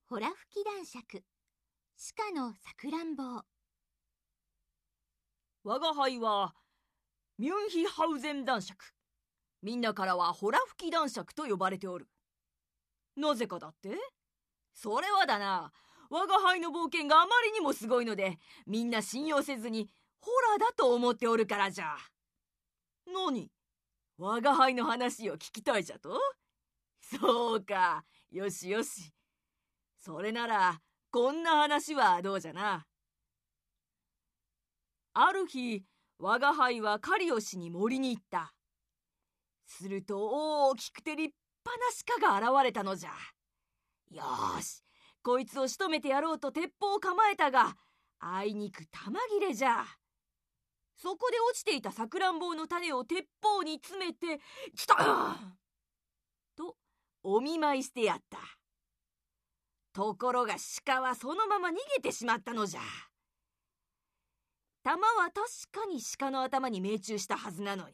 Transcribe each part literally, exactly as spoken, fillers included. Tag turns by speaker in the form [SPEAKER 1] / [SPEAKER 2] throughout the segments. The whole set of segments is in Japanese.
[SPEAKER 1] ほら吹き男爵、鹿のさくらんぼう。
[SPEAKER 2] 我が輩はミュンヒハウゼン男爵、みんなからはほら吹き男爵と呼ばれておる。なぜかだって？それはだな、我が輩の冒険があまりにもすごいので、みんな信用せずにホラだと思っておるからじゃ。何？我が輩の話を聞きたいじゃと？そうか、よしよし。それならこんな話はどうじゃな。ある日、我が輩は狩りをしに森に行った。すると大きくて立派な鹿が現れたのじゃ。よーし、こいつを仕留めてやろうと鉄砲を構えたが、あいにく弾切れじゃ。そこで落ちていたさくらんぼうの種を鉄砲に詰めてズドーンとお見舞いしてやった。ところが鹿はそのまま逃げてしまったのじゃ。弾は確かに鹿の頭に命中したはずなのに。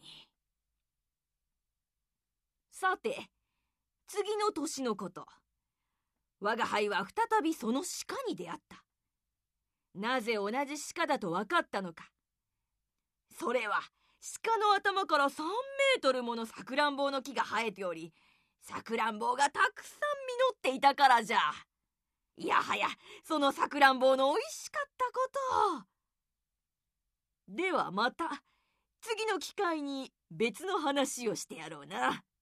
[SPEAKER 2] さて、次の年のこと、我が輩は再びその鹿に出会った。なぜ同じ鹿だと分かったのか。それは鹿の頭からさんメートルものさくらんぼうの木が生えており、さくらんぼうがたくさん実っていたからじゃ。いやはや、そのさくらんぼうのおいしかったことを。ではまた次の機会に別の話をしてやろうな。